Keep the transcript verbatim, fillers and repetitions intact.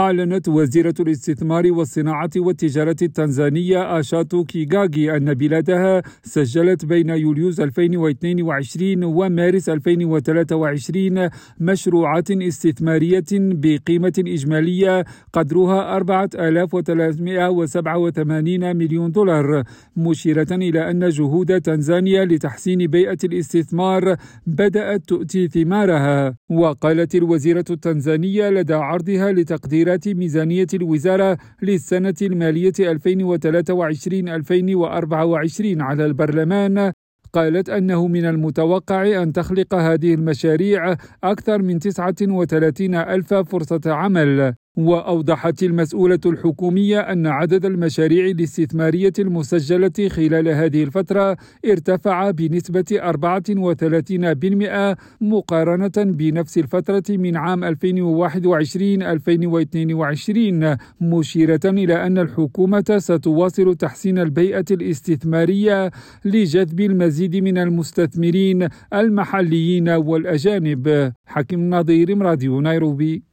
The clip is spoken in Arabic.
أعلنت وزيرة الاستثمار والصناعة والتجارة التنزانية آشاتو كيغاغي أن بلادها سجلت بين يوليوز ألفين واثنين وعشرين ومارس ألفين وثلاثة وعشرين مشروعات استثمارية بقيمة إجمالية قدرها أربعة آلاف وثلاثمائة وسبعة وثمانين مليون دولار، مشيرة إلى أن جهود تنزانيا لتحسين بيئة الاستثمار بدأت تؤتي ثمارها. وقالت الوزيرة التنزانية لدى عرضها لتقديرات ميزانية الوزارة للسنة المالية ألفين وثلاثة وعشرين ألفين وأربعة وعشرين على البرلمان، قالت أنه من المتوقع أن تخلق هذه المشاريع أكثر من تسعة وثلاثين ألف فرصة عمل. وأوضحت المسؤولة الحكومية أن عدد المشاريع الاستثمارية المسجلة خلال هذه الفترة ارتفع بنسبة أربعة وثلاثين بالمئة مقارنة بنفس الفترة من عام ألفين وواحد وعشرين ألفين واثنين وعشرين، مشيرة إلى أن الحكومة ستواصل تحسين البيئة الاستثمارية لجذب المزيد من المستثمرين المحليين والأجانب. حكيم نظير، راديو نيروبي.